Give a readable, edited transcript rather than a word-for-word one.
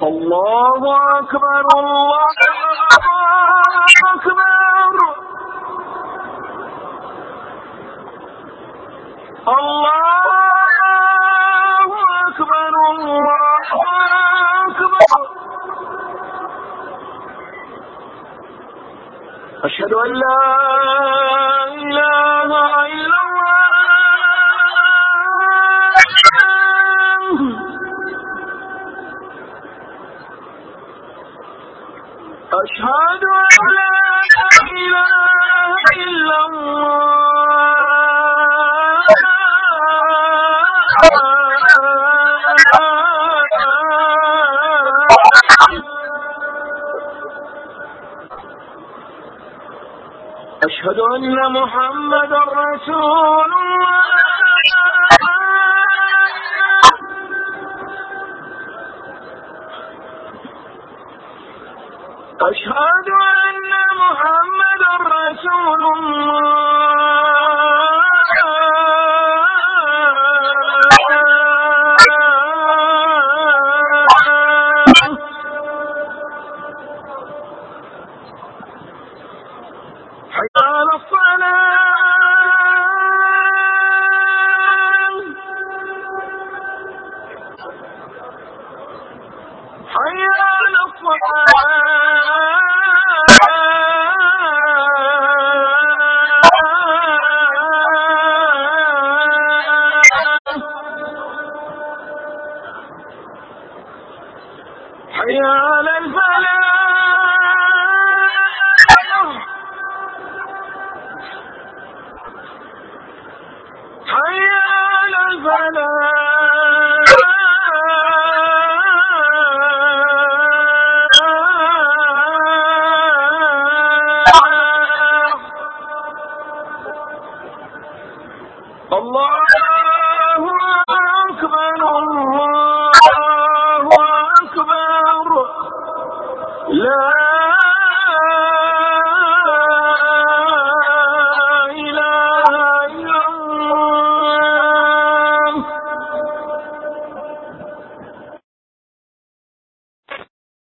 الله أكبر الله أكبر الله أكبر الله أكبر. أشهد أن لا إله إلا الله. أشهد أن لا إله إلا الله. أشهد أن محمدا رسول الله. أشهد أن محمدا رسول الله. حي على الصلاة. حي على الصلاة. حي على الفلاح. حي على الفلاح. الله أكبر الله أكبر. لا